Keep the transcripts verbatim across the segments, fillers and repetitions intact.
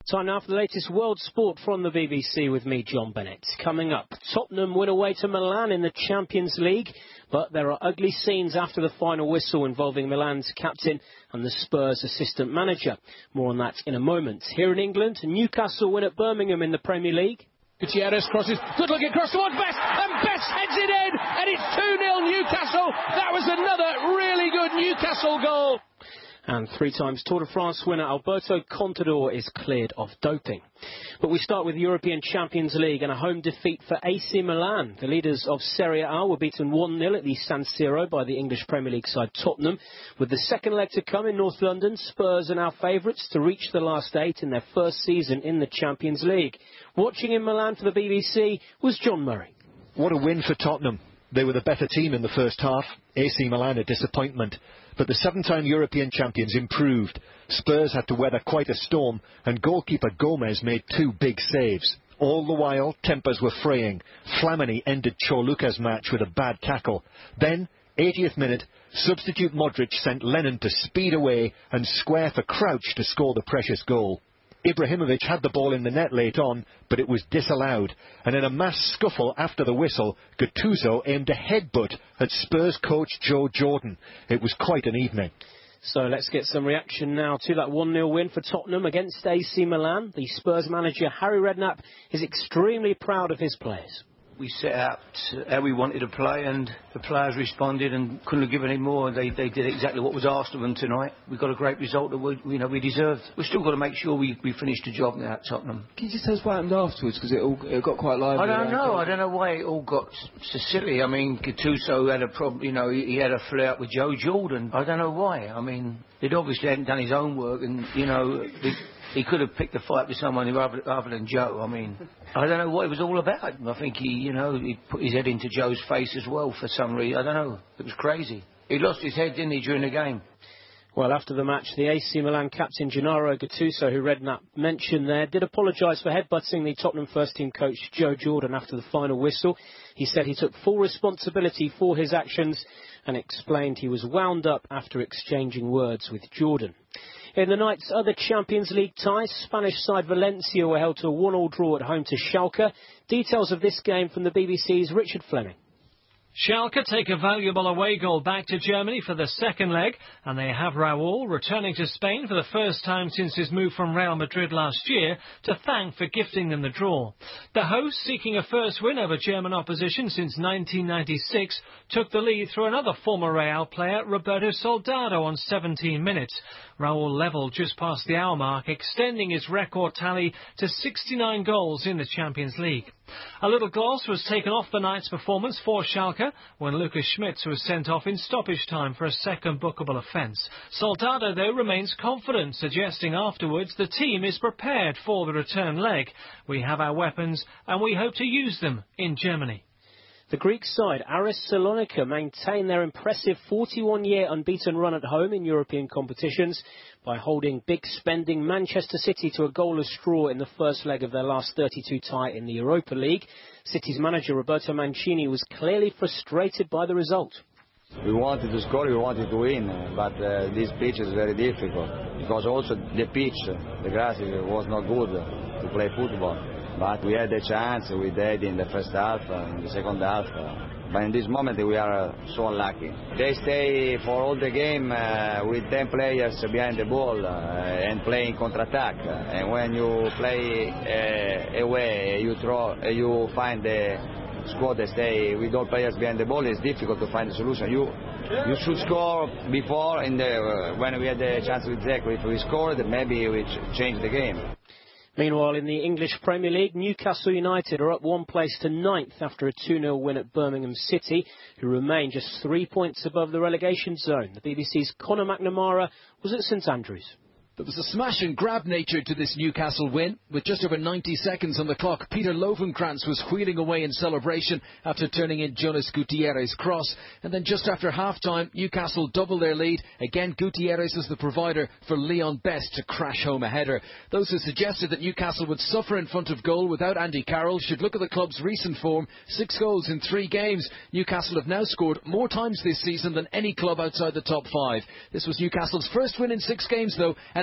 Time now for the latest world sport from the B B C with me, John Bennett. Coming up, Tottenham win away to Milan in the Champions League, but there are ugly scenes after the final whistle involving Milan's captain and the Spurs assistant manager. More on that in a moment. Here in England, Newcastle win at Birmingham in the Premier League. Gutierrez crosses, good looking cross towards Best, and Best heads it in, and it's two nil Newcastle. That was another really good Newcastle goal. And three times Tour de France winner Alberto Contador is cleared of doping. But we start with European Champions League and a home defeat for A C Milan. The leaders of Serie A were beaten one nil at the San Siro by the English Premier League side Tottenham. With the second leg to come in North London, Spurs are now favourites to reach the last eight in their first season in the Champions League. Watching in Milan for the B B C was John Murray. What a win for Tottenham. They were the better team in the first half. A C Milan a disappointment. But the seven-time European champions improved. Spurs had to weather quite a storm, and goalkeeper Gomez made two big saves. All the while, tempers were fraying. Flamini ended Chorluka's match with a bad tackle. Then, eightieth minute, substitute Modric sent Lennon to speed away and square for Crouch to score the precious goal. Ibrahimovic had the ball in the net late on, but it was disallowed. And in a mass scuffle after the whistle, Gattuso aimed a headbutt at Spurs coach Joe Jordan. It was quite an evening. So let's get some reaction now to that one nil win for Tottenham against A C Milan. The Spurs manager Harry Redknapp is extremely proud of his players. We set out how we wanted to play, and the players responded and couldn't have given any more. They they did exactly what was asked of them tonight. We got a great result that we you know we deserved. We've still got to make sure we, we finish the job now at Tottenham. Can you just tell us what happened afterwards? Because it all it got quite lively. I don't know. I don't know why it all got so silly. I mean, Gattuso had a problem. You know, he, he had a flare up with Joe Jordan. I don't know why. I mean, he'd obviously hadn't done his own work, and you know. The, He could have picked a fight with someone rather, rather than Joe. I mean, I don't know what it was all about. I think he, you know, he put his head into Joe's face as well for some reason. I don't know. It was crazy. He lost his head, didn't he, during the game? Well, after the match, the A C Milan captain Gennaro Gattuso, who Redknapp mentioned there, did apologise for headbutting the Tottenham first-team coach Joe Jordan after the final whistle. He said he took full responsibility for his actions and explained he was wound up after exchanging words with Jordan. In the night's other Champions League ties, Spanish side Valencia were held to a one all draw at home to Schalke. Details of this game from the B B C's Richard Fleming. Schalke take a valuable away goal back to Germany for the second leg, and they have Raúl returning to Spain for the first time since his move from Real Madrid last year to thank for gifting them the draw. The hosts, seeking a first win over German opposition since nineteen ninety-six, took the lead through another former Real player, Roberto Soldado, on seventeen minutes. Raúl levelled just past the hour mark, extending his record tally to sixty-nine goals in the Champions League. A little gloss was taken off the night's performance for Schalke when Lucas Schmitz was sent off in stoppage time for a second bookable offence. Soldado, though, remains confident, suggesting afterwards the team is prepared for the return leg. We have our weapons and we hope to use them in Germany. The Greek side, Aris Salonika, maintain their impressive forty-one-year unbeaten run at home in European competitions by holding big-spending Manchester City to a goalless draw in the first leg of their last thirty-two tie in the Europa League. City's manager Roberto Mancini was clearly frustrated by the result. We wanted to score, we wanted to win, but uh, this pitch is very difficult because also the pitch, the grass was not good to play football. But we had a chance, we did in the first half, uh, in the second half. Uh, but in this moment we are uh, so unlucky. They stay for all the game uh, with ten players behind the ball uh, and playing counter-attack. And when you play uh, away, you throw, uh, you find the squad that stay with all players behind the ball, it's difficult to find a solution. You you should score before, in the, uh, when we had the chance with Dzeko. If we scored, maybe we ch change the game. Meanwhile, in the English Premier League, Newcastle United are up one place to ninth after a two nil win at Birmingham City, who remain just three points above the relegation zone. The B B C's Conor McNamara was at St Andrews. There was a smash and grab nature to this Newcastle win. With just over ninety seconds on the clock, Peter Lovenkrantz was wheeling away in celebration after turning in Jonas Gutierrez's cross. And then just after half-time, Newcastle doubled their lead. Again, Gutierrez was the provider for Leon Best to crash home a header. Those who suggested that Newcastle would suffer in front of goal without Andy Carroll should look at the club's recent form. Six goals in three games. Newcastle have now scored more times this season than any club outside the top five. This was Newcastle's first win in six games, though, and it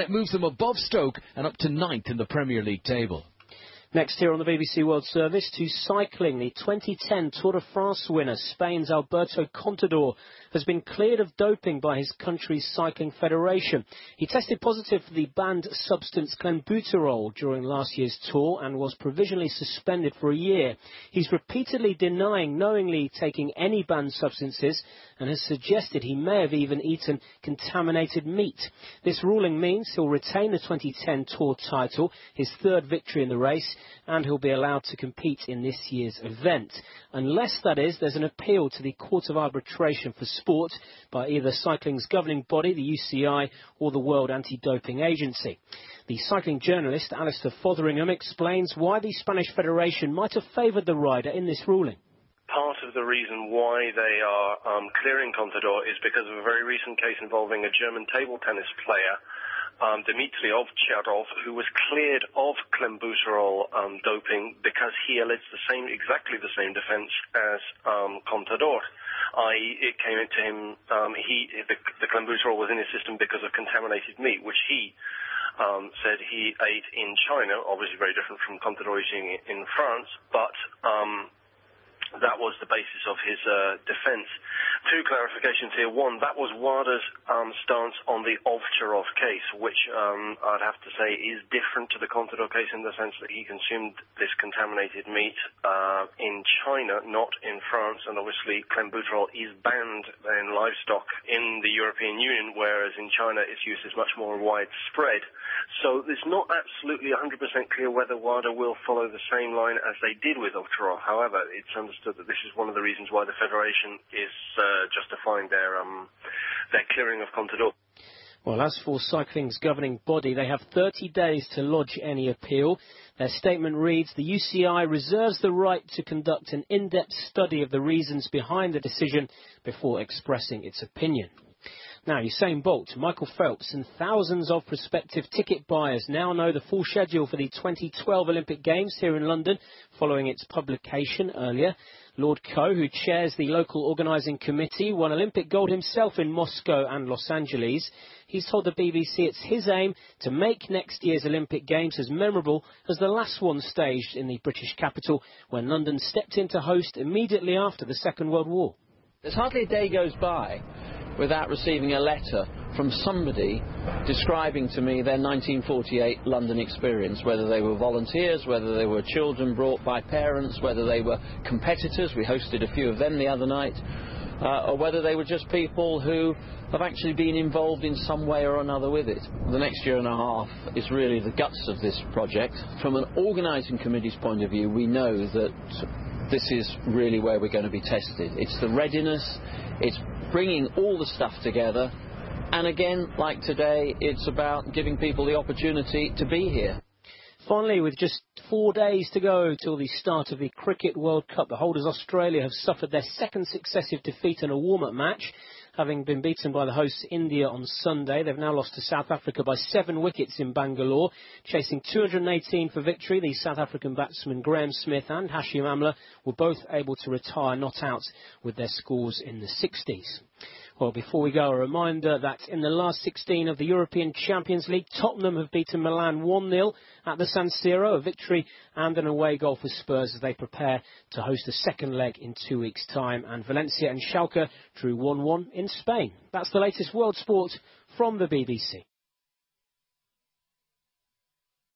it moves them above Stoke and up to ninth in the Premier League table. Next here on the B B C World Service, to cycling. The twenty ten Tour de France winner, Spain's Alberto Contador, has been cleared of doping by his country's cycling federation. He tested positive for the banned substance clenbuterol during last year's tour and was provisionally suspended for a year. He's repeatedly denying knowingly taking any banned substances and has suggested he may have even eaten contaminated meat. This ruling means he'll retain the twenty ten Tour title, his third victory in the race, and he'll be allowed to compete in this year's event. Unless, that is, there's an appeal to the Court of Arbitration for Sport by either cycling's governing body, the U C I, or the World Anti-Doping Agency. The cycling journalist Alistair Fotheringham explains why the Spanish Federation might have favoured the rider in this ruling. Part of the reason why they are um, clearing Contador is because of a very recent case involving a German table tennis player, Um, Dmitry Ovtcharov, who was cleared of clenbuterol um, doping because he alleged the same, exactly the same defence as um, Contador. that is, it came into him, um, he the, the clenbuterol was in his system because of contaminated meat, which he um, said he ate in China, obviously very different from Contador eating in France, but um, that was the basis of his uh, defence. Two clarifications here. One, that was WADA's um, stance on the Ovtcharov case, which um, I'd have to say is different to the Contador case in the sense that he consumed this contaminated meat uh, in China, not in France, and obviously clenbuterol is banned in livestock in the European Union, whereas in China its use is much more widespread. So it's not absolutely one hundred percent clear whether WADA will follow the same line as they did with Ovtcharov. However, it's understood that this is one of the reasons why the Federation is uh, justifying their um, their clearing of Contador. Well, as for cycling's governing body, they have thirty days to lodge any appeal. Their statement reads, the U C I reserves the right to conduct an in-depth study of the reasons behind the decision before expressing its opinion. Now, Usain Bolt, Michael Phelps and thousands of prospective ticket buyers now know the full schedule for the twenty twelve Olympic Games here in London following its publication earlier. Lord Coe, who chairs the local organising committee, won Olympic gold himself in Moscow and Los Angeles. He's told the B B C it's his aim to make next year's Olympic Games as memorable as the last one staged in the British capital when London stepped in to host immediately after the Second World War. There's hardly a day goes by without receiving a letter from somebody describing to me their nineteen forty-eight London experience, whether they were volunteers, whether they were children brought by parents, whether they were competitors, we hosted a few of them the other night, uh, or whether they were just people who have actually been involved in some way or another with it. The next year and a half is really the guts of this project. From an organising committee's point of view, we know that this is really where we're going to be tested. It's the readiness, it's bringing all the stuff together, and again, like today, it's about giving people the opportunity to be here. Finally, with just four days to go till the start of the Cricket World Cup, the holders Australia have suffered their second successive defeat in a warm-up match. Having been beaten by the hosts India on Sunday, they've now lost to South Africa by seven wickets in Bangalore. Chasing two hundred eighteen for victory, the South African batsmen Graham Smith and Hashim Amla were both able to retire not out with their scores in the sixties. Well, before we go, a reminder that in the last sixteen of the European Champions League, Tottenham have beaten Milan one nil at the San Siro, a victory and an away goal for Spurs as they prepare to host a second leg in two weeks' time. And Valencia and Schalke drew one one in Spain. That's the latest world sport from the B B C.